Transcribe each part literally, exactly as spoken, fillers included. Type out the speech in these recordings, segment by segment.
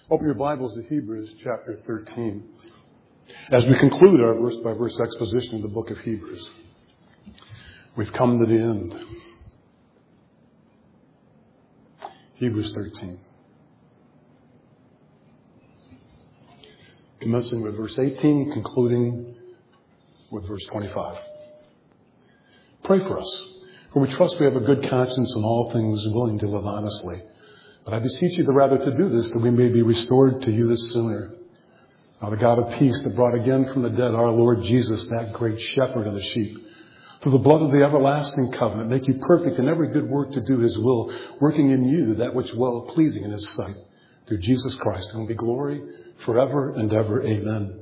Open your Bibles to Hebrews chapter thirteen. As we conclude our verse-by-verse exposition of the book of Hebrews, we've come to the end. Hebrews thirteen. Commencing with verse eighteen, concluding with verse twenty-five. Pray for us, for we trust we have a good conscience in all things, willing to live honestly. But I beseech you the rather to do this, that we may be restored to you the sooner. Now the God of peace that brought again from the dead our Lord Jesus, that great shepherd of the sheep, through the blood of the everlasting covenant, make you perfect in every good work to do his will, working in you that which well pleasing in his sight, through Jesus Christ, whom be glory forever and ever. Amen.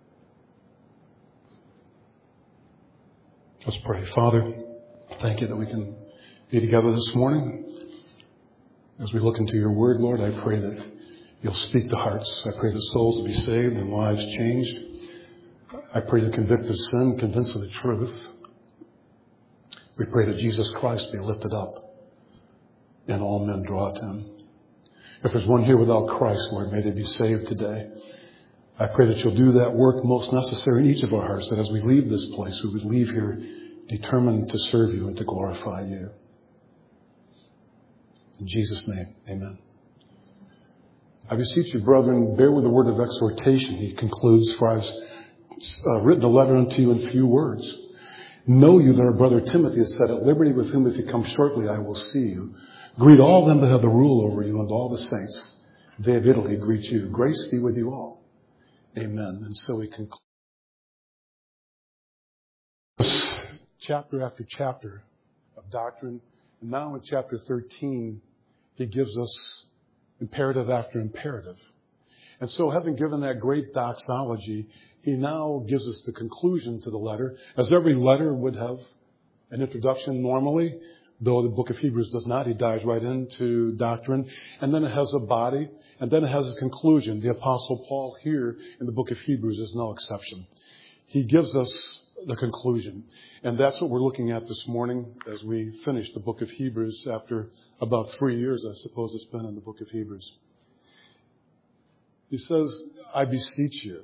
Let's pray. Father, thank you that we can be together this morning. As we look into your word, Lord, I pray that you'll speak to hearts. I pray that souls will be saved and lives changed. I pray you convict of sin, convince of the truth. We pray that Jesus Christ be lifted up and all men draw to him. If there's one here without Christ, Lord, may they be saved today. I pray that you'll do that work most necessary in each of our hearts, that as we leave this place, we would leave here determined to serve you and to glorify you. In Jesus' name, amen. I beseech you, brethren, bear with the word of exhortation. He concludes, for I've uh, written a letter unto you in few words. Know you that our brother Timothy is set at liberty, with whom if you come shortly I will see you. Greet all them that have the rule over you, and all the saints. They of Italy greet you. Grace be with you all. Amen. And so we conclude chapter after chapter of doctrine. And now in chapter thirteen, he gives us imperative after imperative. And so having given that great doxology, he now gives us the conclusion to the letter. As every letter would have an introduction normally, though the book of Hebrews does not. He dives right into doctrine. And then it has a body. And then it has a conclusion. The Apostle Paul here in the book of Hebrews is no exception. He gives us the conclusion. And that's what we're looking at this morning as we finish the book of Hebrews after about three years, I suppose it's been in the book of Hebrews. He says, I beseech you,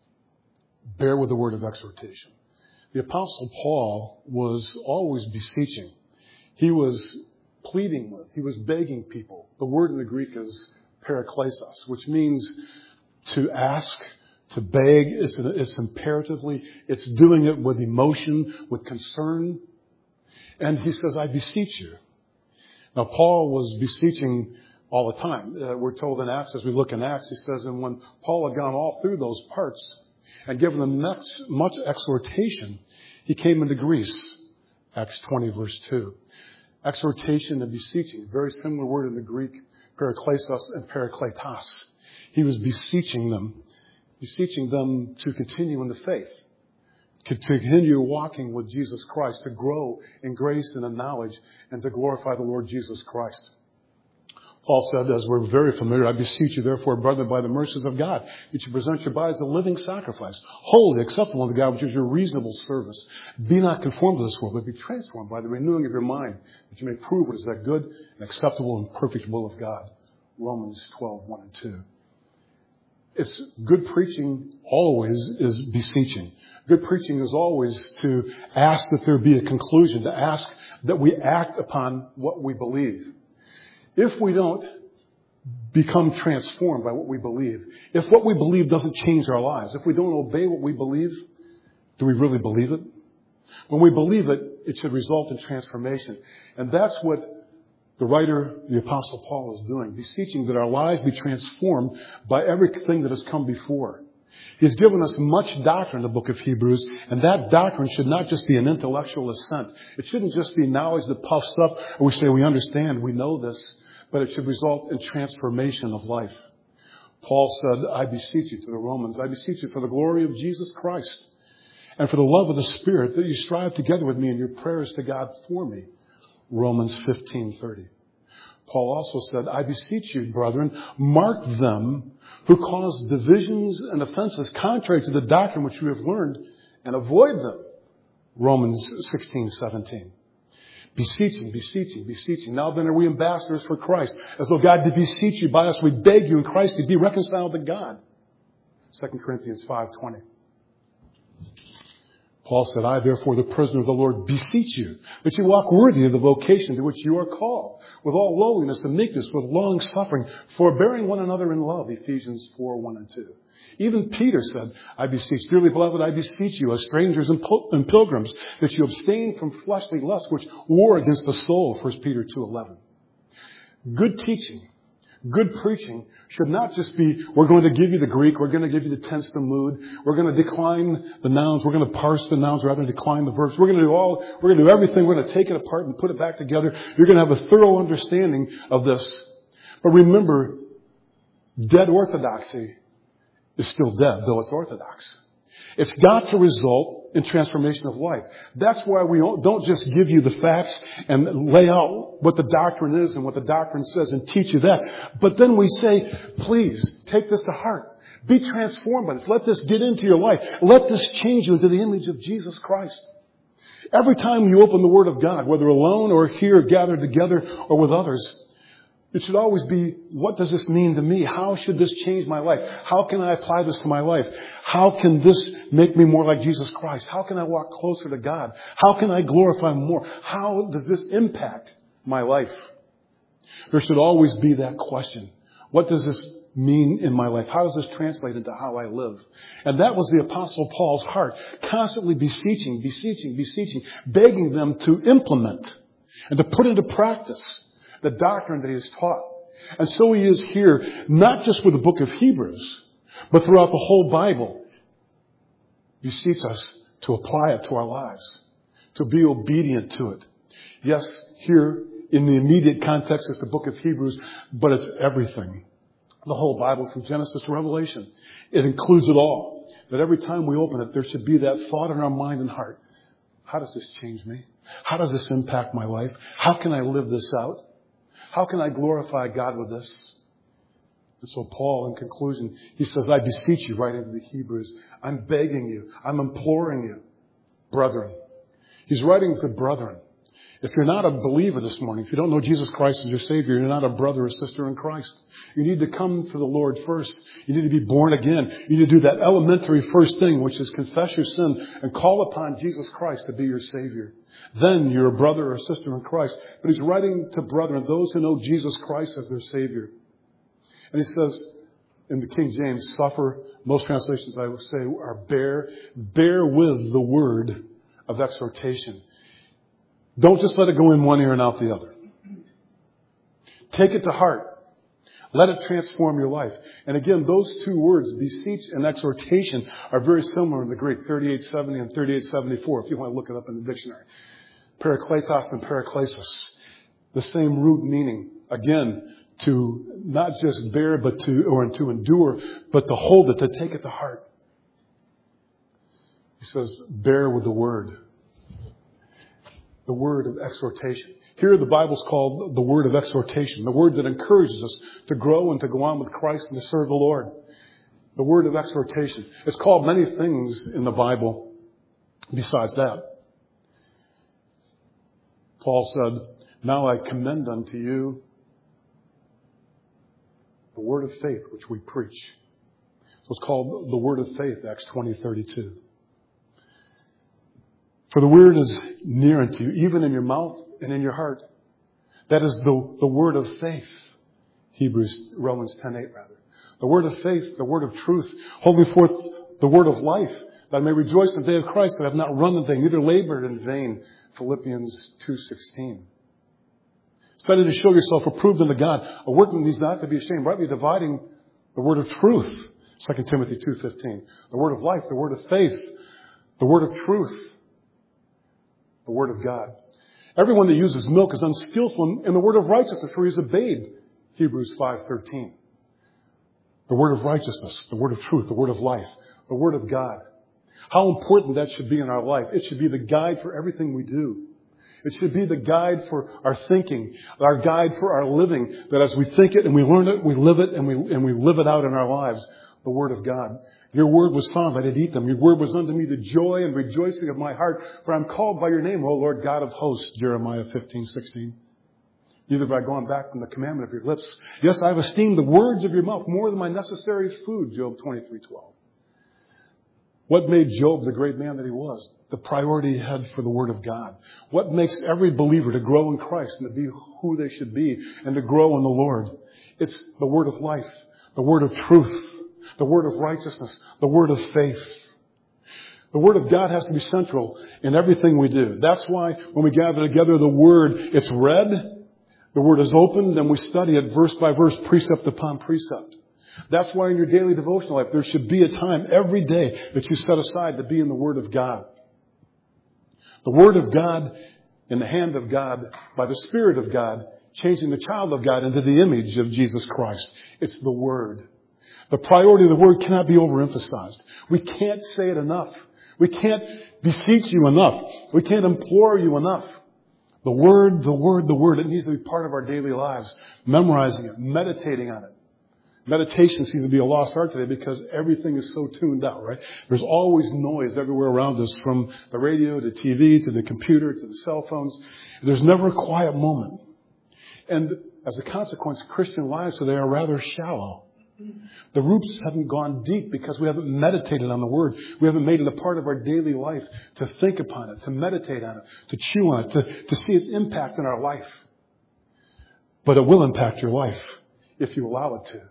bear with the word of exhortation. The Apostle Paul was always beseeching. He was pleading with, he was begging people. The word in the Greek is paraklesos, which means to ask, to beg. It's, it's imperatively, it's doing it with emotion, with concern. And he says, I beseech you. Now, Paul was beseeching all the time. Uh, we're told in Acts, as we look in Acts, he says, and when Paul had gone all through those parts and given them much, much exhortation, he came into Greece. Acts twenty, verse two. Exhortation and beseeching, very similar word in the Greek, paraklesos and parakletos. He was beseeching them, beseeching them to continue in the faith, to continue walking with Jesus Christ, to grow in grace and in knowledge, and to glorify the Lord Jesus Christ. Paul said, as we're very familiar, I beseech you, therefore, brethren, by the mercies of God, that you present your bodies a living sacrifice, holy, acceptable unto God, which is your reasonable service. Be not conformed to this world, but be transformed by the renewing of your mind, that you may prove what is that good and acceptable and perfect will of God. Romans twelve, one and two. It's good preaching always is beseeching. Good preaching is always to ask that there be a conclusion, to ask that we act upon what we believe. If we don't become transformed by what we believe, if what we believe doesn't change our lives, if we don't obey what we believe, do we really believe it? When we believe it, it should result in transformation. And that's what the writer, the Apostle Paul, is doing, beseeching that our lives be transformed by everything that has come before. He's given us much doctrine in the book of Hebrews, and that doctrine should not just be an intellectual assent. It shouldn't just be knowledge that puffs up, or we say we understand, we know this, but it should result in transformation of life. Paul said, I beseech you to the Romans, I beseech you for the glory of Jesus Christ and for the love of the Spirit that you strive together with me in your prayers to God for me. Romans fifteen thirty. Paul also said, I beseech you, brethren, mark them who cause divisions and offenses contrary to the doctrine which you have learned, and avoid them. Romans sixteen seventeen. Beseeching, beseeching, beseeching. Now then are we ambassadors for Christ. As though God did beseech you by us, we beg you in Christ to be reconciled to God. Second Corinthians five twenty. Paul said, I, therefore, the prisoner of the Lord, beseech you that you walk worthy of the vocation to which you are called, with all lowliness and meekness, with long suffering, forbearing one another in love. Ephesians four one and two. Even Peter said, I beseech, dearly beloved, I beseech you, as strangers and pilgrims, that you abstain from fleshly lusts which war against the soul. First Peter two eleven. Good teaching, good preaching should not just be, we're going to give you the Greek, we're going to give you the tense, the mood, we're going to decline the nouns, we're going to parse the nouns rather than decline the verbs. We're going to do all, we're going to do everything, we're going to take it apart and put it back together. You're going to have a thorough understanding of this. But remember, dead orthodoxy is still dead, though it's orthodox. It's got to result in transformation of life. That's why we don't just give you the facts and lay out what the doctrine is and what the doctrine says and teach you that. But then we say, please, take this to heart. Be transformed by this. Let this get into your life. Let this change you into the image of Jesus Christ. Every time you open the Word of God, whether alone or here gathered together or with others, it should always be, what does this mean to me? How should this change my life? How can I apply this to my life? How can this make me more like Jesus Christ? How can I walk closer to God? How can I glorify Him more? How does this impact my life? There should always be that question. What does this mean in my life? How does this translate into how I live? And that was the Apostle Paul's heart. Constantly beseeching, beseeching, beseeching, begging them to implement and to put into practice the doctrine that he has taught. And so he is here, not just with the book of Hebrews, but throughout the whole Bible. He beseeches us to apply it to our lives, to be obedient to it. Yes, here in the immediate context it's the book of Hebrews, but it's everything. The whole Bible from Genesis to Revelation. It includes it all. That every time we open it, there should be that thought in our mind and heart. How does this change me? How does this impact my life? How can I live this out? How can I glorify God with this? And so Paul, in conclusion, he says, I beseech you, writing to the Hebrews, I'm begging you, I'm imploring you, brethren. He's writing to brethren. If you're not a believer this morning, if you don't know Jesus Christ as your Savior, you're not a brother or sister in Christ. You need to come to the Lord first. You need to be born again. You need to do that elementary first thing, which is confess your sin and call upon Jesus Christ to be your Savior. Then you're a brother or sister in Christ. But he's writing to brethren, those who know Jesus Christ as their Savior. And he says in the King James, suffer, most translations I would say are bear, bear with the word of exhortation. Don't just let it go in one ear and out the other. Take it to heart. Let it transform your life. And again, those two words, beseech and exhortation, are very similar in the Greek, thirty-eight seventy and thirty-eight seventy-four, if you want to look it up in the dictionary. Parakletos and paraklesis, the same root meaning. Again, to not just bear, but to, or to endure, but to hold it, to take it to heart. He says, bear with the word. The word of exhortation. Here the Bible's called the word of exhortation, the word that encourages us to grow and to go on with Christ and to serve the Lord. The word of exhortation. It's called many things in the Bible besides that. Paul said, now I commend unto you the word of faith which we preach. So it's called the word of faith, Acts twenty thirty-two. For the word is near unto you, even in your mouth and in your heart. That is the, the word of faith. Hebrews, Romans ten eight rather. The word of faith, the word of truth, holding forth the word of life, that I may rejoice in the day of Christ, that I have not run in vain, neither labored in vain. Philippians two sixteen. Study to show yourself approved unto God, a workman needs not to be ashamed, rightly dividing the word of truth. Second Timothy two fifteen. The word of life, the word of faith, the word of truth. The word of God. Everyone that uses milk is unskillful in the word of righteousness, for he is a babe. Hebrews five thirteen. The word of righteousness, the word of truth, the word of life, the word of God. How important that should be in our life. It should be the guide for everything we do. It should be the guide for our thinking, our guide for our living, that as we think it and we learn it, we live it and we, and we live it out in our lives. The word of God. Your word was found, I did eat them. Your word was unto me the joy and rejoicing of my heart, for I am called by your name, O Lord God of hosts, Jeremiah fifteen sixteen. Neither have I gone back from the commandment of your lips. Yes, I have esteemed the words of your mouth more than my necessary food, Job twenty-three twelve. What made Job the great man that he was? The priority he had for the Word of God. What makes every believer to grow in Christ and to be who they should be and to grow in the Lord? It's the Word of life, the Word of truth, the Word of righteousness, the Word of faith. The Word of God has to be central in everything we do. That's why when we gather together, the Word, it's read, the Word is opened, and we study it verse by verse, precept upon precept. That's why in your daily devotional life, there should be a time every day that you set aside to be in the Word of God. The Word of God in the hand of God by the Spirit of God, changing the child of God into the image of Jesus Christ. It's the Word. The priority of the Word cannot be overemphasized. We can't say it enough. We can't beseech you enough. We can't implore you enough. The Word, the Word, the Word, it needs to be part of our daily lives. Memorizing it, meditating on it. Meditation seems to be a lost art today because everything is so tuned out, right? There's always noise everywhere around us, from the radio to T V to the computer to the cell phones. There's never a quiet moment. And as a consequence, Christian lives today are rather shallow. The roots haven't gone deep because we haven't meditated on the Word. We haven't made it a part of our daily life to think upon it, to meditate on it, to chew on it, to, to see its impact in our life. But it will impact your life if you allow it to.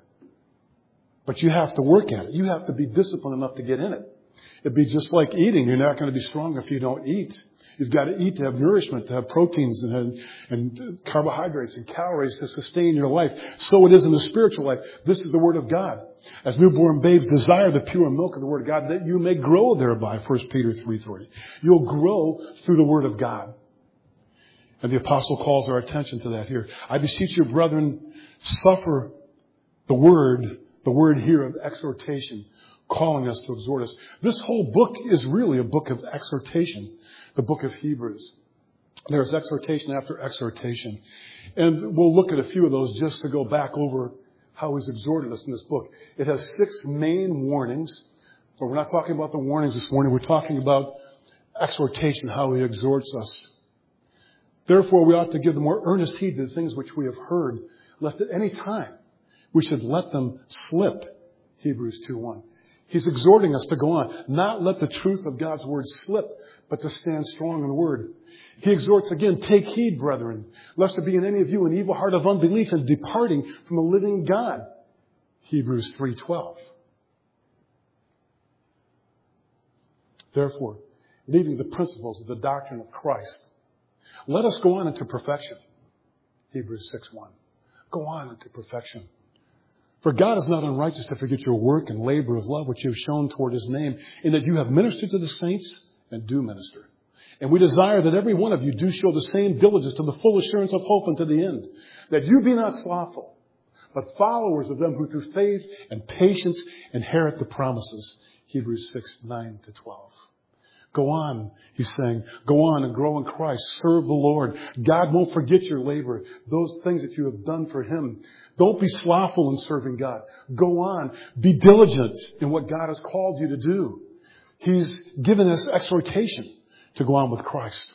But you have to work at it. You have to be disciplined enough to get in it. It'd be just like eating. You're not going to be strong if you don't eat. You've got to eat to have nourishment, to have proteins and, and carbohydrates and calories to sustain your life. So it is in the spiritual life. This is the Word of God. As newborn babes desire the pure milk of the Word of God, that you may grow thereby, First Peter three three. You'll grow through the Word of God. And the apostle calls our attention to that here. I beseech you, brethren, suffer the Word, the word here of exhortation, calling us to exhort us. This whole book is really a book of exhortation, the book of Hebrews. There's exhortation after exhortation. And we'll look at a few of those just to go back over how he's exhorted us in this book. It has six main warnings, but we're not talking about the warnings this morning. We're talking about exhortation, how he exhorts us. Therefore, we ought to give the more earnest heed to the things which we have heard, lest at any time we should let them slip. Hebrews two one. He's exhorting us to go on, not let the truth of God's word slip, but to stand strong in the word. He exhorts again, take heed, brethren, lest there be in any of you an evil heart of unbelief and departing from the living God. Hebrews three twelve. Therefore, leaving the principles of the doctrine of Christ, let us go on into perfection. Hebrews six one. Go on into perfection. For God is not unrighteous to forget your work and labor of love which you have shown toward his name, in that you have ministered to the saints and do minister. And we desire that every one of you do show the same diligence to the full assurance of hope unto the end, that you be not slothful, but followers of them who through faith and patience inherit the promises. Hebrews six nine to twelve. Go on, he's saying, go on and grow in Christ. Serve the Lord. God won't forget your labor, those things that you have done for him. Don't be slothful in serving God. Go on. Be diligent in what God has called you to do. He's given us exhortation to go on with Christ.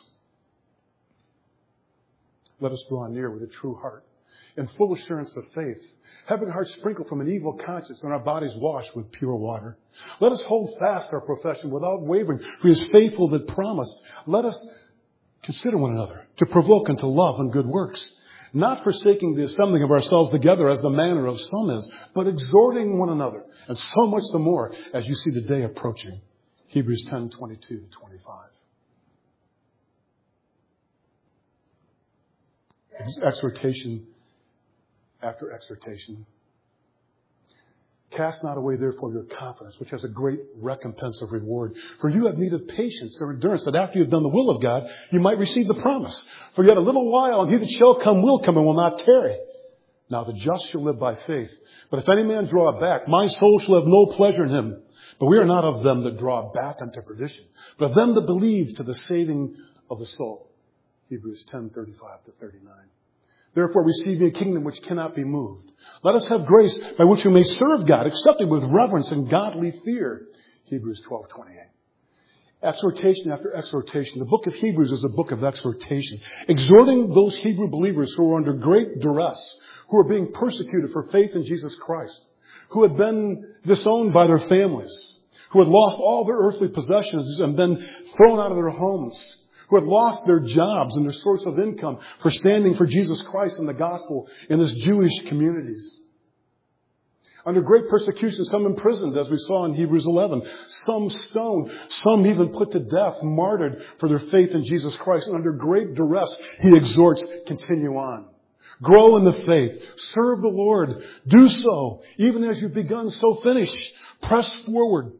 Let us draw near with a true heart and full assurance of faith, having our hearts sprinkled from an evil conscience and our bodies washed with pure water. Let us hold fast our profession without wavering, for he is faithful that promised. Let us consider one another to provoke unto love and good works, not forsaking the assembling of ourselves together as the manner of some is, but exhorting one another, and so much the more as you see the day approaching. Hebrews ten twenty-two to twenty-five. Exhortation after exhortation. Cast not away, therefore, your confidence, which has a great recompense of reward. For you have need of patience or endurance, that after you have done the will of God, you might receive the promise. For yet a little while, and he that shall come will come and will not tarry. Now the just shall live by faith. But if any man draw back, my soul shall have no pleasure in him. But we are not of them that draw back unto perdition, but of them that believe to the saving of the soul. Hebrews ten thirty-five to thirty-nine. therefore receiving a kingdom which cannot be moved. Let us have grace by which we may serve God, accepted with reverence and godly fear. Hebrews twelve twenty-eight. Exhortation after exhortation. The book of Hebrews is a book of exhortation, exhorting those Hebrew believers who are under great duress, who are being persecuted for faith in Jesus Christ, who had been disowned by their families, who had lost all their earthly possessions and been thrown out of their homes, who had lost their jobs and their source of income for standing for Jesus Christ and the gospel in his Jewish communities. Under great persecution, some imprisoned, as we saw in Hebrews eleven. Some stoned, some even put to death, martyred for their faith in Jesus Christ. And under great duress, he exhorts, continue on. Grow in the faith. Serve the Lord. Do so. Even as you've begun, so finish. Press forward.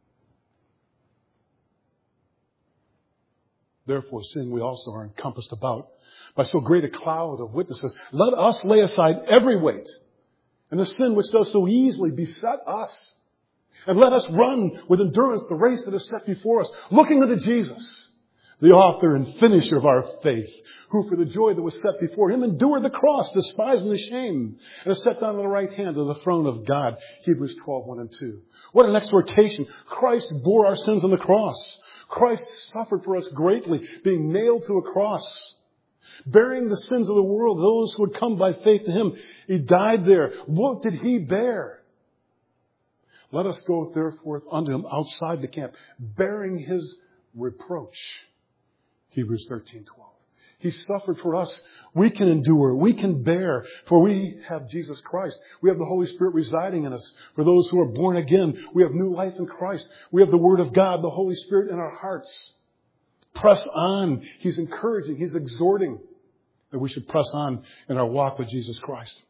Therefore, seeing we also are encompassed about by so great a cloud of witnesses, let us lay aside every weight and the sin which does so easily beset us. And let us run with endurance the race that is set before us, looking unto Jesus, the author and finisher of our faith, who for the joy that was set before him endured the cross, despising the shame, and is set down on the right hand of the throne of God. Hebrews twelve one and two. What an exhortation. Christ bore our sins on the cross. Christ suffered for us greatly, being nailed to a cross, bearing the sins of the world, those who would come by faith to him. He died there. What did he bear? Let us go therefore unto him outside the camp, bearing his reproach. Hebrews thirteen twelve. He suffered for us. We can endure. We can bear. For we have Jesus Christ. We have the Holy Spirit residing in us. For those who are born again, we have new life in Christ. We have the Word of God, the Holy Spirit in our hearts. Press on. He's encouraging. He's exhorting that we should press on in our walk with Jesus Christ.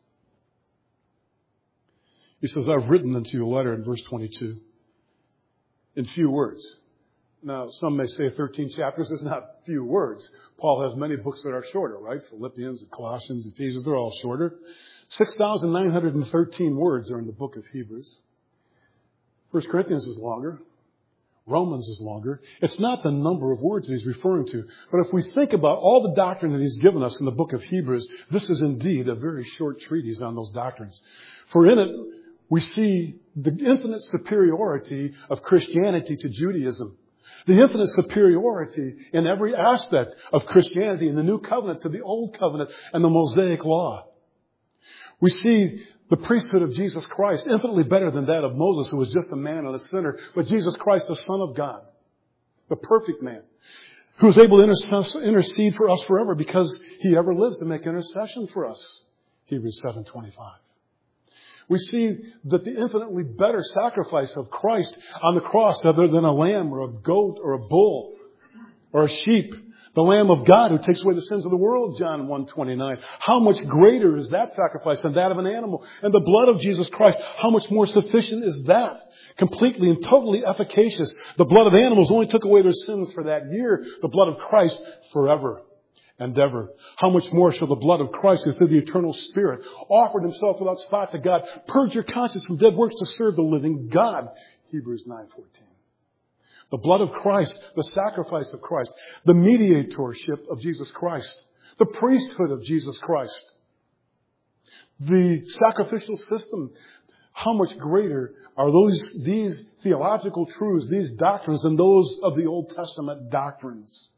He says, I've written unto you a letter in verse twenty-two in few words. Now, some may say thirteen chapters is not few words. Paul has many books that are shorter, right? Philippians, Colossians, Ephesians, they're all shorter. six thousand nine hundred thirteen words are in the book of Hebrews. First Corinthians is longer. Romans is longer. It's not the number of words that he's referring to. But if we think about all the doctrine that he's given us in the book of Hebrews, this is indeed a very short treatise on those doctrines. For in it, we see the infinite superiority of Christianity to Judaism. The infinite superiority in every aspect of Christianity in the New Covenant to the Old Covenant and the Mosaic Law. We see the priesthood of Jesus Christ infinitely better than that of Moses, who was just a man and a sinner, but Jesus Christ, the Son of God, the perfect man, who is able to intercede for us forever because he ever lives to make intercession for us. Hebrews seven twenty-five. We see that the infinitely better sacrifice of Christ on the cross, other than a lamb or a goat or a bull or a sheep, the Lamb of God who takes away the sins of the world, John one twenty-nine. How much greater is that sacrifice than that of an animal? And the blood of Jesus Christ, how much more sufficient is that? Completely and totally efficacious. The blood of animals only took away their sins for that year. The blood of Christ forever and ever. How much more shall the blood of Christ, who through the eternal Spirit offered himself without spot to God, purge your conscience from dead works to serve the living God? Hebrews nine fourteen. The blood of Christ, the sacrifice of Christ, the mediatorship of Jesus Christ, the priesthood of Jesus Christ, the sacrificial system. How much greater are those these theological truths, these doctrines, than those of the Old Testament doctrines?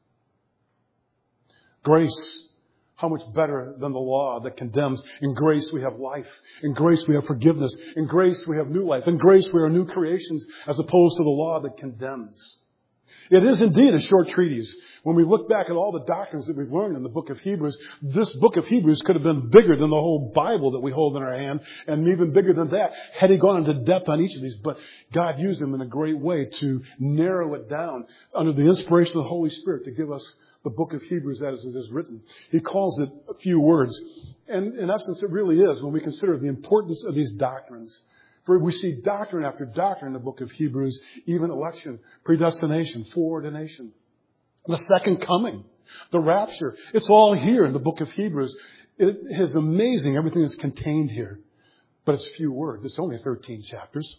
Grace, how much better than the law that condemns? In grace we have life. In grace we have forgiveness. In grace we have new life. In grace we are new creations as opposed to the law that condemns. It is indeed a short treatise. When we look back at all the doctrines that we've learned in the book of Hebrews, this book of Hebrews could have been bigger than the whole Bible that we hold in our hand, and even bigger than that had he gone into depth on each of these. But God used him in a great way to narrow it down under the inspiration of the Holy Spirit to give us the book of Hebrews as it is written. He calls it a few words. And in essence, it really is when we consider the importance of these doctrines. For we see doctrine after doctrine in the book of Hebrews, even election, predestination, foreordination, the second coming, the rapture. It's all here in the book of Hebrews. It is amazing everything that's contained here. But it's few words. It's only thirteen chapters.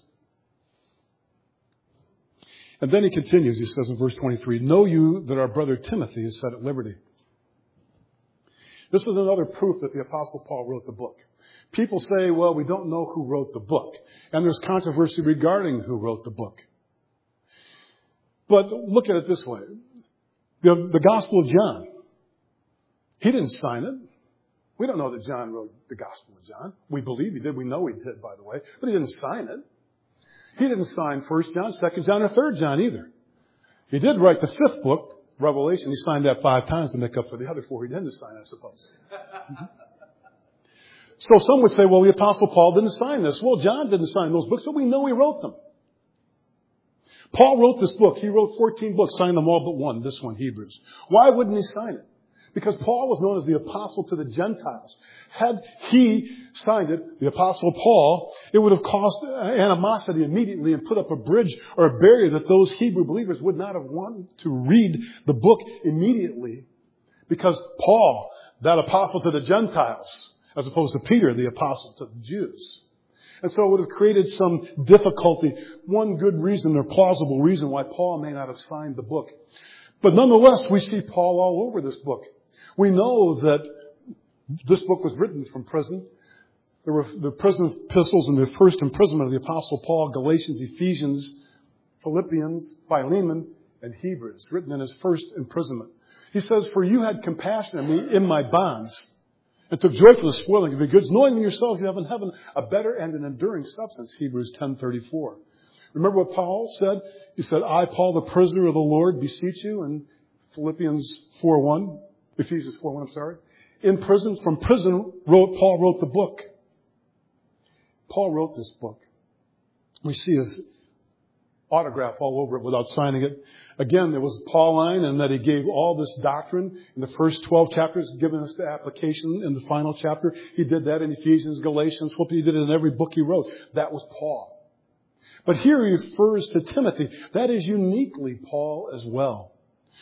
And then he continues, he says in verse twenty-three, know you that our brother Timothy is set at liberty. This is another proof that the Apostle Paul wrote the book. People say, well, we don't know who wrote the book. And there's controversy regarding who wrote the book. But look at it this way. The, the Gospel of John. He didn't sign it. We don't know that John wrote the Gospel of John. We believe he did. We know he did, by the way. But he didn't sign it. He didn't sign First John, Second John, or Third John either. He did write the fifth book, Revelation. He signed that five times to make up for the other four he didn't sign, I suppose. Mm-hmm. So some would say, well, the Apostle Paul didn't sign this. Well, John didn't sign those books, but we know he wrote them. Paul wrote this book. He wrote fourteen books, signed them all but one, this one, Hebrews. Why wouldn't he sign it? Because Paul was known as the apostle to the Gentiles. Had he signed it, the Apostle Paul, it would have caused animosity immediately and put up a bridge or a barrier that those Hebrew believers would not have wanted to read the book immediately. Because Paul, that apostle to the Gentiles, as opposed to Peter, the apostle to the Jews. And so it would have created some difficulty. One good reason or plausible reason why Paul may not have signed the book. But nonetheless, we see Paul all over this book. We know that this book was written from prison. There were the prison epistles and the first imprisonment of the Apostle Paul, Galatians, Ephesians, Philippians, Philemon, and Hebrews, written in his first imprisonment. He says, for you had compassion on me in my bonds, and took joy for the spoiling of your goods, knowing in yourselves you have in heaven a better and an enduring substance, Hebrews ten thirty-four. Remember what Paul said? He said, I, Paul, the prisoner of the Lord, beseech you, in Philippians four one. Ephesians four one, I'm sorry. In prison, from prison, wrote Paul wrote the book. Paul wrote this book. We see his autograph all over it without signing it. Again, there was Pauline, and that he gave all this doctrine in the first twelve chapters, giving us the application in the final chapter. He did that in Ephesians, Galatians, he did it in every book he wrote. That was Paul. But here he refers to Timothy. That is uniquely Paul as well.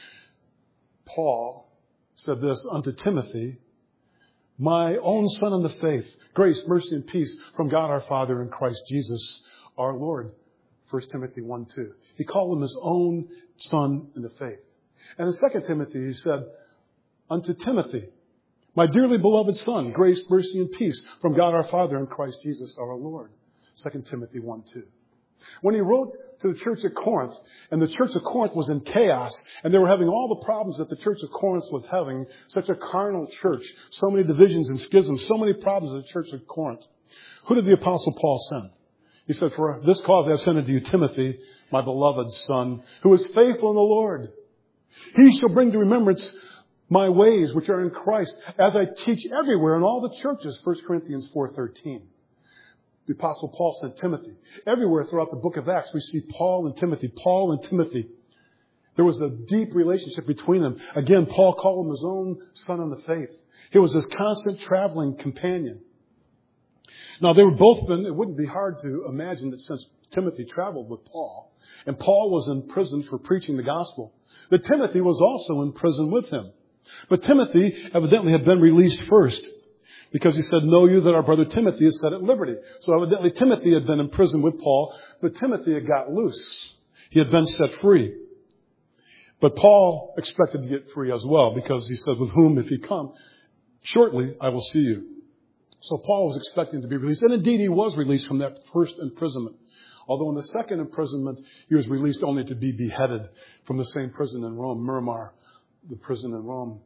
Paul said this unto Timothy, my own son in the faith, grace, mercy, and peace from God our Father and Christ Jesus our Lord. First Timothy one two. He called him his own son in the faith. And in Second Timothy he said, unto Timothy, my dearly beloved son, grace, mercy, and peace from God our Father and Christ Jesus our Lord. Second Timothy one two. When he wrote to the church at Corinth, and the church of Corinth was in chaos, and they were having all the problems that the church of Corinth was having, such a carnal church, so many divisions and schisms, so many problems in the church of Corinth. Who did the Apostle Paul send? He said, for this cause I have sent unto you Timothy, my beloved son, who is faithful in the Lord. He shall bring to remembrance my ways which are in Christ, as I teach everywhere in all the churches, First Corinthians four thirteen. The Apostle Paul sent Timothy. Everywhere throughout the book of Acts, we see Paul and Timothy, Paul and Timothy. There was a deep relationship between them. Again, Paul called him his own son in the faith. He was his constant traveling companion. Now, they were both been, it wouldn't be hard to imagine that since Timothy traveled with Paul, and Paul was in prison for preaching the gospel, that Timothy was also in prison with him. But Timothy evidently had been released first, because he said, know you that our brother Timothy is set at liberty. So evidently Timothy had been in prison with Paul, but Timothy had got loose. He had been set free. But Paul expected to get free as well, because he said, with whom if he come, shortly I will see you. So Paul was expecting to be released. And indeed he was released from that first imprisonment. Although in the second imprisonment, he was released only to be beheaded from the same prison in Rome, Miramar, the prison in Rome.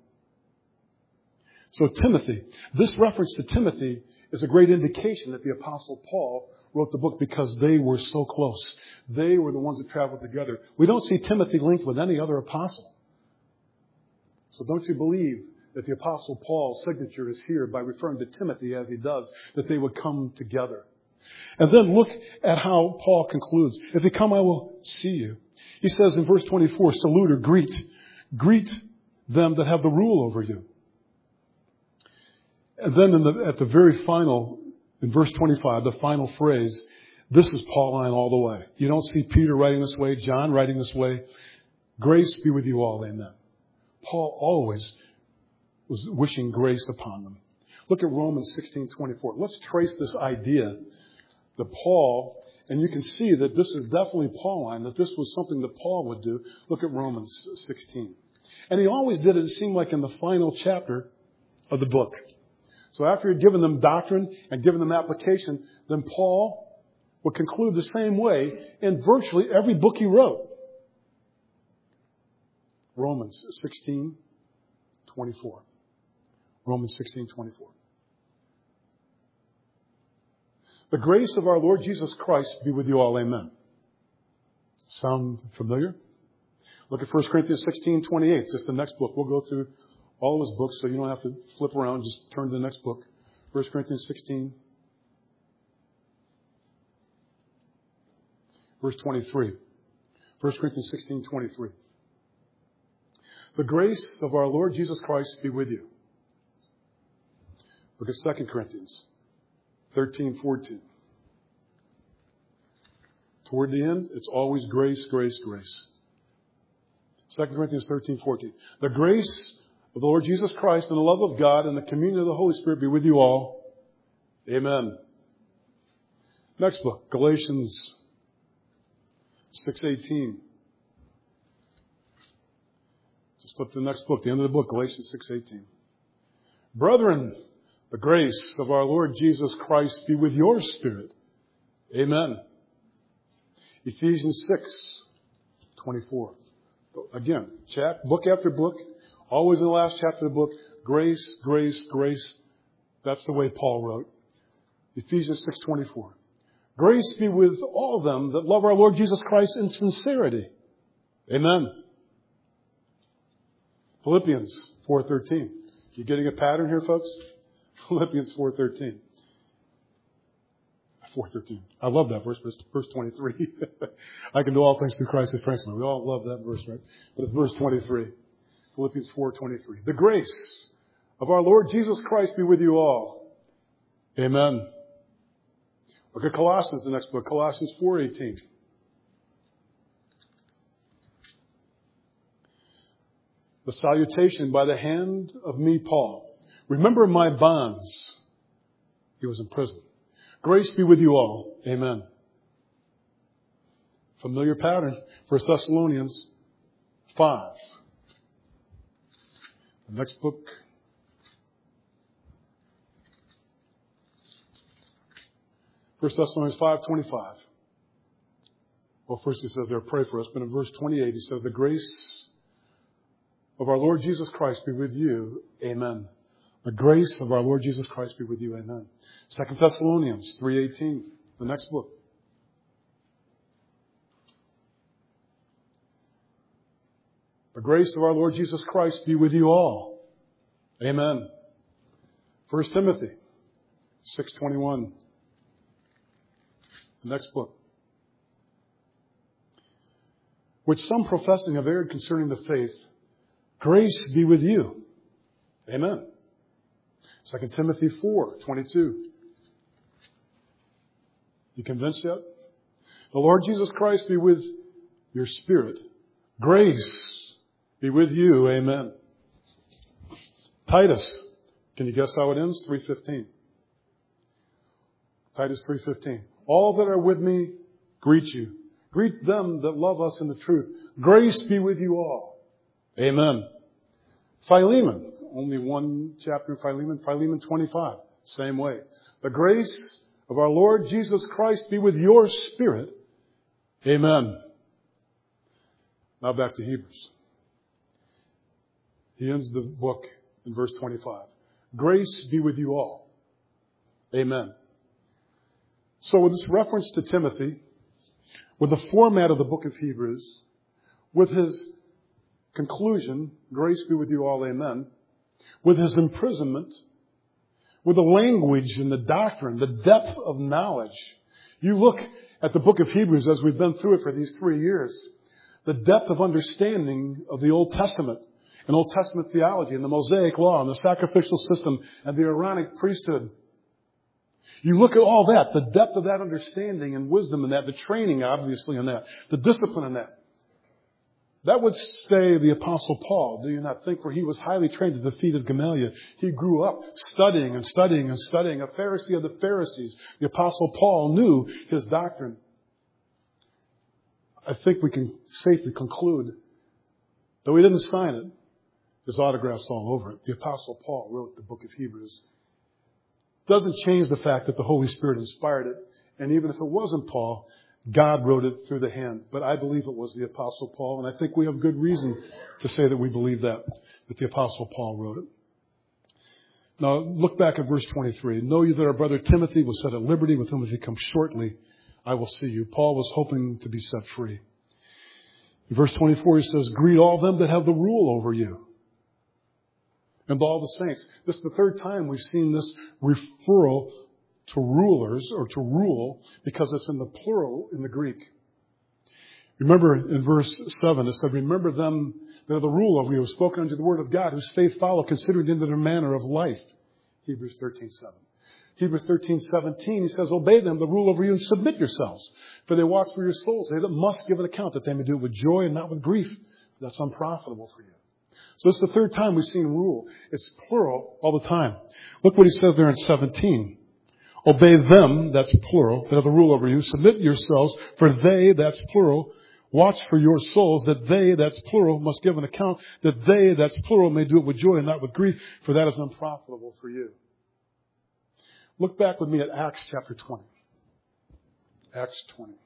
So Timothy, this reference to Timothy is a great indication that the Apostle Paul wrote the book because they were so close. They were the ones that traveled together. We don't see Timothy linked with any other apostle. So don't you believe that the Apostle Paul's signature is here by referring to Timothy as he does, that they would come together. And then look at how Paul concludes. If you come, I will see you. He says in verse twenty-four, salute or greet. Greet them that have the rule over you. And then in the, at the very final, in verse twenty-five, the final phrase, this is Pauline all the way. You don't see Peter writing this way, John writing this way. Grace be with you all, amen. Paul always was wishing grace upon them. Look at Romans sixteen twenty-four. Let's trace this idea that Paul, and you can see that this is definitely Pauline, that this was something that Paul would do. Look at Romans sixteen. And he always did it, it seemed like in the final chapter of the book. So after he had given them doctrine and given them application, then Paul would conclude the same way in virtually every book he wrote. Romans sixteen twenty-four. Romans sixteen twenty-four. The grace of our Lord Jesus Christ be with you all. Amen. Sound familiar? Look at First Corinthians sixteen twenty-eight. Just the next book. We'll go through all of his books, so you don't have to flip around. Just turn to the next book. First Corinthians sixteen. Verse twenty-three. First Corinthians sixteen twenty-three. The grace of our Lord Jesus Christ be with you. Look at Second Corinthians thirteen fourteen. Toward the end, it's always grace, grace, grace. Second Corinthians thirteen fourteen. The grace of the Lord Jesus Christ and the love of God and the communion of the Holy Spirit be with you all. Amen. Next book, Galatians six eighteen. Just flip to the next book, the end of the book, Galatians six eighteen. Brethren, the grace of our Lord Jesus Christ be with your spirit. Amen. Ephesians six twenty-four. Again, chap, book after book, always in the last chapter of the book, grace, grace, grace. That's the way Paul wrote. Ephesians six twenty-four. Grace be with all them that love our Lord Jesus Christ in sincerity. Amen. Philippians four thirteen. You getting a pattern here, folks? Philippians four thirteen. four thirteen. I love that verse, verse twenty-three. I can do all things through Christ who strengthens me. We all love that verse, right? But it's verse twenty-three. Philippians four twenty-three. The grace of our Lord Jesus Christ be with you all. Amen. Look at Colossians, the next book, Colossians four eighteen. The salutation by the hand of me, Paul. Remember my bonds. He was in prison. Grace be with you all. Amen. Familiar pattern. First Thessalonians five. The next book. First Thessalonians five twenty-five. Well, first he says there, pray for us. But in verse twenty-eight, he says, the grace of our Lord Jesus Christ be with you. Amen. The grace of our Lord Jesus Christ be with you. Amen. Second Thessalonians three eighteen, the next book. The grace of our Lord Jesus Christ be with you all. Amen. First Timothy six twenty-one, the next book. Which some professing have erred concerning the faith, grace be with you. Amen. Second Timothy four twenty-two. You convinced yet? The Lord Jesus Christ be with your spirit. Grace be with you. Amen. Titus. Can you guess how it ends? three fifteen. Titus three fifteen. All that are with me greet you. Greet them that love us in the truth. Grace be with you all. Amen. Philemon. Only one chapter in Philemon. Philemon twenty-five. Same way. The grace of our Lord Jesus Christ be with your spirit. Amen. Now back to Hebrews. He ends the book in verse twenty-five. Grace be with you all. Amen. So with this reference to Timothy, with the format of the book of Hebrews, with his conclusion, grace be with you all, amen, with his imprisonment, with the language and the doctrine, the depth of knowledge. You look at the book of Hebrews as we've been through it for these three years, the depth of understanding of the Old Testament and Old Testament theology and the Mosaic law and the sacrificial system and the Aaronic priesthood. You look at all that, the depth of that understanding and wisdom in that, the training obviously in that, the discipline in that. That would say the Apostle Paul, do you not think? For he was highly trained at the feet of Gamaliel. He grew up studying and studying and studying, a Pharisee of the Pharisees. The Apostle Paul knew his doctrine. I think we can safely conclude, though he didn't sign it, There's autographs all over it. The Apostle Paul wrote the book of Hebrews. Doesn't change the fact that the Holy Spirit inspired it. And even if it wasn't Paul, God wrote it through the hand. But I believe it was the Apostle Paul. And I think we have good reason to say that we believe that, that the Apostle Paul wrote it. Now, look back at verse twenty-three. Know you that our brother Timothy was set at liberty, with whom if he comes shortly, I will see you. Paul was hoping to be set free. In verse twenty-four, he says, greet all them that have the rule over you, and all the saints. This is the third time we've seen this referral to rulers or to rule, because it's in the plural in the Greek. Remember in verse seven, it said, remember them that are the rule over you, have spoken unto the word of God, whose faith follow, considering into their manner of life. Hebrews thirteen seven. Hebrews thirteen seventeen, he says, obey them that rule over you, and submit yourselves, for they watch for your souls. They that must give an account, that they may do it with joy and not with grief. That's unprofitable for you. So this is the third time we've seen rule. It's plural all the time. Look what he says there in seventeen. Obey them, that's plural, that have the rule over you. Submit yourselves, for they, that's plural, watch for your souls, that they, that's plural, must give an account, that they, that's plural, may do it with joy and not with grief, for that is unprofitable for you. Look back with me at Acts chapter twenty. Acts twenty.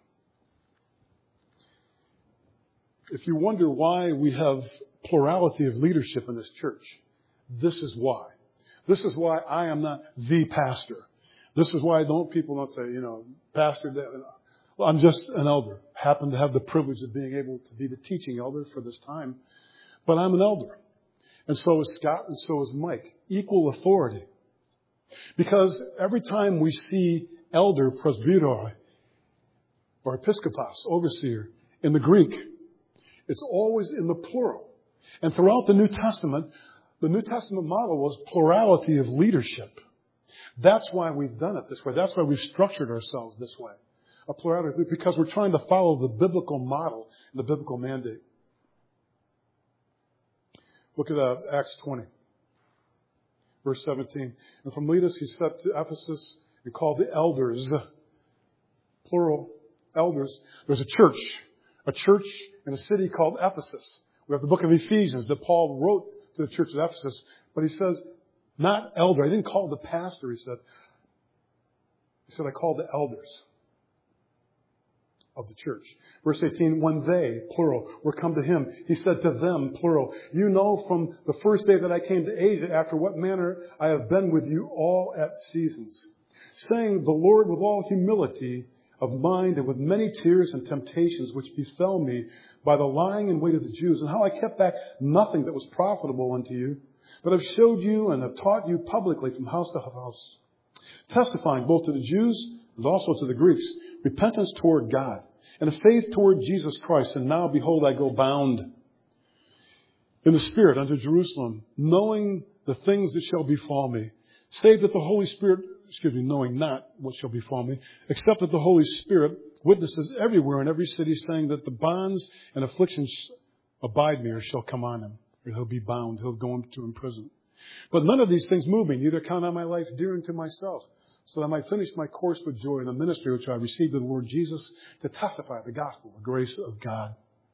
If you wonder why we have plurality of leadership in this church, this is why. This is why I am not the pastor. This is why don't people don't say, you know, pastor. Well, I'm just an elder. Happen to have the privilege of being able to be the teaching elder for this time. But I'm an elder. And so is Scott, and so is Mike. Equal authority. Because every time we see elder, presbyteroi, or episkopos, overseer, in the Greek, it's always in the plural. And throughout the New Testament, the New Testament model was plurality of leadership. That's why we've done it this way. That's why we've structured ourselves this way. A plurality, because we're trying to follow the biblical model and the biblical mandate. Look at uh, Acts twenty, verse seventeen. And from Lydus he set to Ephesus and called the elders, plural, elders. There's a church, a church in a city called Ephesus. We have the book of Ephesians that Paul wrote to the church of Ephesus, but he says, not elder. I didn't call the pastor, he said. He said, I called the elders of the church. Verse eighteen, when they, plural, were come to him, he said to them, plural, you know from the first day that I came to Asia, after what manner I have been with you all at seasons, saying the Lord with all humility of mind and with many tears and temptations which befell me by the lying in wait of the Jews, and how I kept back nothing that was profitable unto you, but have showed you and have taught you publicly from house to house, testifying both to the Jews and also to the Greeks, repentance toward God and a faith toward Jesus Christ. And now, behold, I go bound in the Spirit unto Jerusalem, knowing the things that shall befall me, save that the Holy Spirit, excuse me, knowing not what shall befall me, except that the Holy Spirit witnesses everywhere in every city, saying that the bonds and afflictions abide me or shall come on him. Or he'll be bound, he'll go into imprisonment. But none of these things move me, neither count I my life dear unto myself, so that I might finish my course with joy in the ministry which I received of the Lord Jesus, to testify the gospel, the grace of God.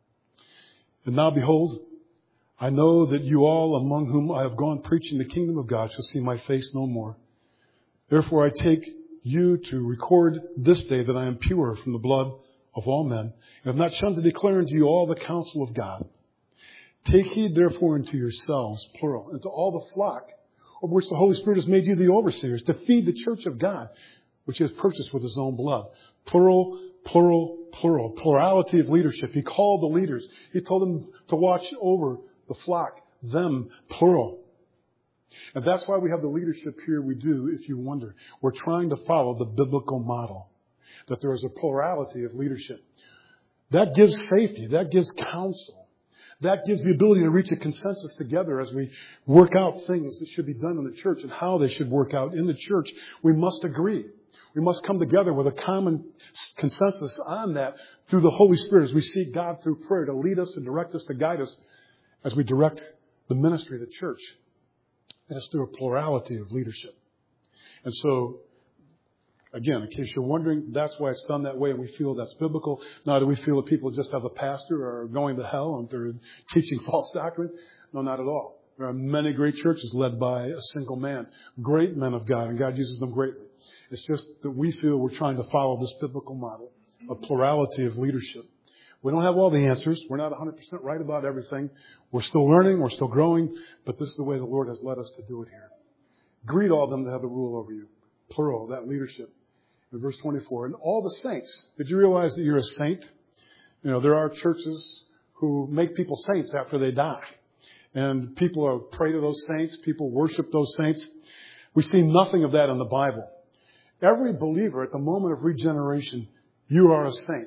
And now behold, I know that you all among whom I have gone preaching the kingdom of God shall see my face no more. Therefore I take you to record this day that I am pure from the blood of all men, and have not shunned to declare unto you all the counsel of God. Take heed therefore unto yourselves, plural, and to all the flock over which the Holy Spirit has made you the overseers, to feed the church of God, which he has purchased with his own blood. Plural, plural, plural. Plurality of leadership. He called the leaders. He told them to watch over the flock, them, plural. And that's why we have the leadership here we do, if you wonder. We're trying to follow the biblical model, that there is a plurality of leadership. That gives safety. That gives counsel. That gives the ability to reach a consensus together as we work out things that should be done in the church and how they should work out in the church. We must agree. We must come together with a common consensus on that through the Holy Spirit as we seek God through prayer to lead us, to direct us, to guide us as we direct the ministry of the church. And it's through a plurality of leadership. And so, again, in case you're wondering, that's why it's done that way, and we feel that's biblical. Now, do we feel that people just have a pastor or are going to hell and they're teaching false doctrine? No, not at all. There are many great churches led by a single man. Great men of God, and God uses them greatly. It's just that we feel we're trying to follow this biblical model, a plurality of leadership. We don't have all the answers. We're not one hundred percent right about everything. We're still learning. We're still growing. But this is the way the Lord has led us to do it here. Greet all them that have the rule over you. Plural, that leadership. In verse twenty-four, and all the saints. Did you realize that you're a saint? You know, there are churches who make people saints after they die. And people are pray to those saints. People worship those saints. We see nothing of that in the Bible. Every believer at the moment of regeneration, you are a saint.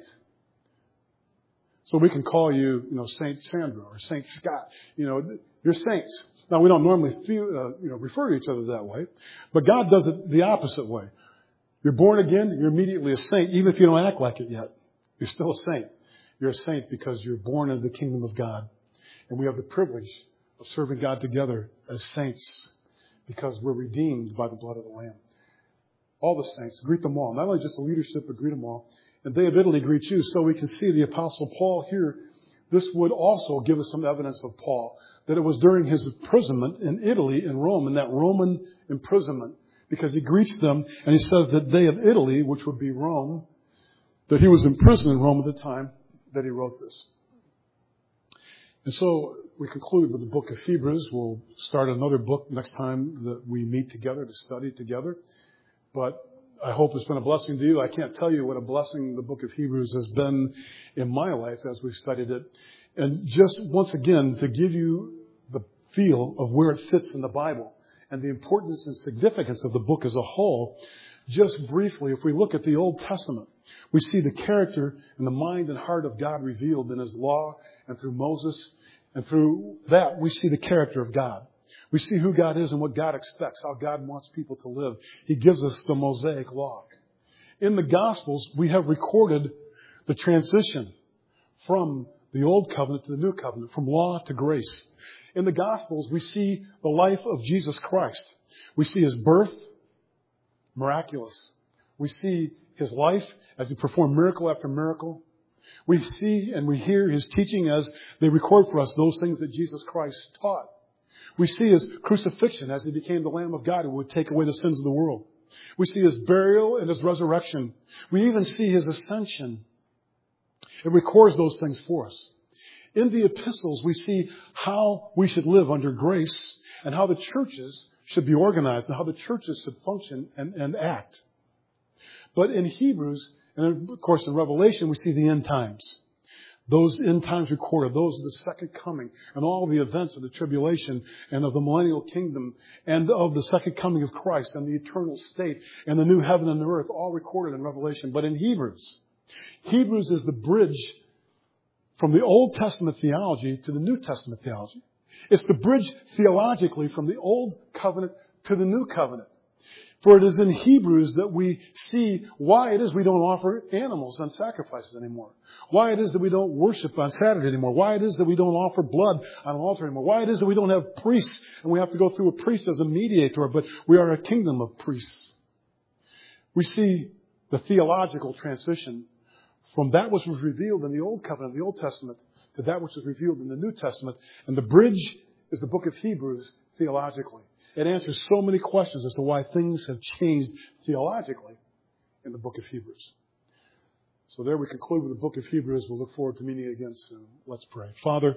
So we can call you, you know, Saint Sandra or Saint Scott. You know, you're saints. Now, we don't normally feel, uh, you know, refer to each other that way, but God does it the opposite way. You're born again, you're immediately a saint, even if you don't act like it yet. You're still a saint. You're a saint because you're born into the kingdom of God. And we have the privilege of serving God together as saints because we're redeemed by the blood of the Lamb. All the saints, greet them all. Not only just the leadership, but greet them all. And they of Italy greet you. So we can see the Apostle Paul here. This would also give us some evidence of Paul, that it was during his imprisonment in Italy, in Rome, in that Roman imprisonment, because he greets them and he says that they of Italy, which would be Rome, that he was imprisoned in Rome at the time that he wrote this. And so we conclude with the book of Hebrews. We'll start another book next time that we meet together to study together. But I hope it's been a blessing to you. I can't tell you what a blessing the book of Hebrews has been in my life as we've studied it. And just once again, to give you the feel of where it fits in the Bible and the importance and significance of the book as a whole, just briefly, if we look at the Old Testament, we see the character and the mind and heart of God revealed in His law and through Moses. And through that, we see the character of God. We see who God is and what God expects, how God wants people to live. He gives us the Mosaic law. In the Gospels, we have recorded the transition from the Old Covenant to the New Covenant, from law to grace. In the Gospels, we see the life of Jesus Christ. We see His birth, miraculous. We see His life as He performed miracle after miracle. We see and we hear His teaching as they record for us those things that Jesus Christ taught. We see His crucifixion as He became the Lamb of God who would take away the sins of the world. We see His burial and His resurrection. We even see His ascension. It records those things for us. In the epistles, we see how we should live under grace and how the churches should be organized and how the churches should function and, and act. But in Hebrews, and of course in Revelation, we see the end times. Those end times recorded, those are the second coming and all the events of the tribulation and of the millennial kingdom and of the second coming of Christ and the eternal state and the new heaven and the earth, all recorded in Revelation. But in Hebrews, Hebrews is the bridge from the Old Testament theology to the New Testament theology. It's the bridge theologically from the Old Covenant to the New Covenant. For it is in Hebrews that we see why it is we don't offer animals and sacrifices anymore. Why it is that we don't worship on Saturday anymore. Why it is that we don't offer blood on an altar anymore. Why it is that we don't have priests and we have to go through a priest as a mediator, but we are a kingdom of priests. We see the theological transition from that which was revealed in the Old Covenant, the Old Testament, to that which is revealed in the New Testament. And the bridge is the book of Hebrews theologically. It answers so many questions as to why things have changed theologically in the book of Hebrews. So there we conclude with the book of Hebrews. We'll look forward to meeting again soon. Let's pray. Father,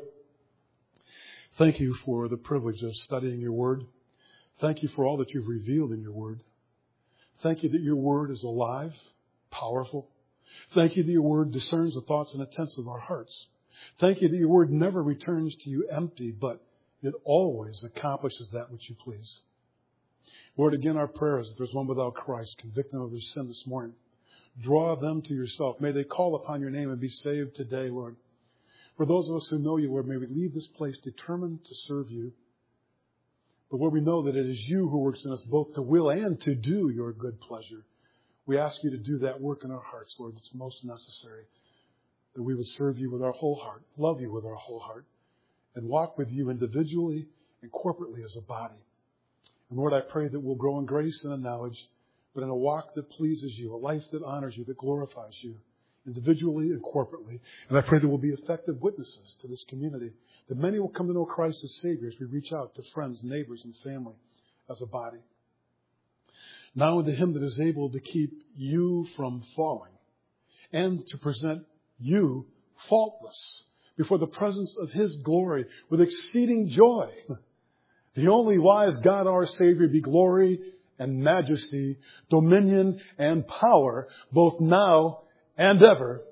thank you for the privilege of studying your word. Thank you for all that you've revealed in your word. Thank you that your word is alive, powerful. Thank you that your word discerns the thoughts and intents of our hearts. Thank you that your word never returns to you empty, but it always accomplishes that which you please. Lord, again, our prayer is that there's one without Christ. Convict them of their sin this morning. Draw them to yourself. May they call upon your name and be saved today, Lord. For those of us who know you, Lord, may we leave this place determined to serve you. But Lord, we know that it is you who works in us both to will and to do your good pleasure. We ask you to do that work in our hearts, Lord, that's most necessary. That we would serve you with our whole heart, love you with our whole heart, and walk with you individually and corporately as a body. And Lord, I pray that we'll grow in grace and in knowledge, but in a walk that pleases you, a life that honors you, that glorifies you individually and corporately. And I pray that we'll be effective witnesses to this community, that many will come to know Christ as Savior as we reach out to friends, neighbors, and family as a body. Now unto Him that is able to keep you from falling and to present you faultless before the presence of His glory with exceeding joy. The only wise God, our Savior, be glory and majesty, dominion and power, both now and ever.